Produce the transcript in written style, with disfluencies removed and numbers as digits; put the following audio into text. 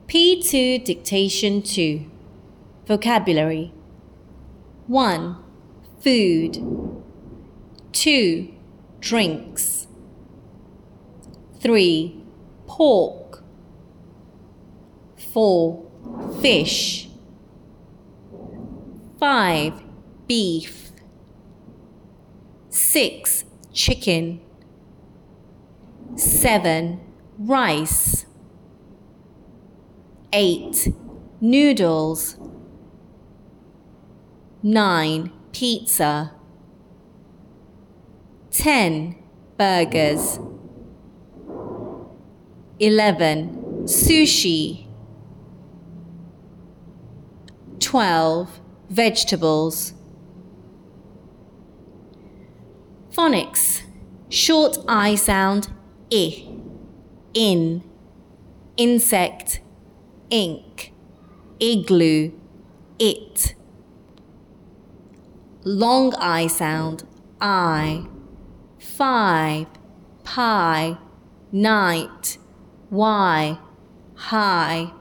P2 Dictation 2. Vocabulary. 1. Food. 2. Drinks. 3. Pork. 4. Fish. 5. Beef. 6. Chicken. 7. Rice. 8. Noodles. 9. Pizza. 10. Burgers. 11. Sushi. 12. Vegetables. Phonics. Short I sound I. In. Insect. Ink. Igloo. It. Long I sound I. 5. Pie. Night. Why. High.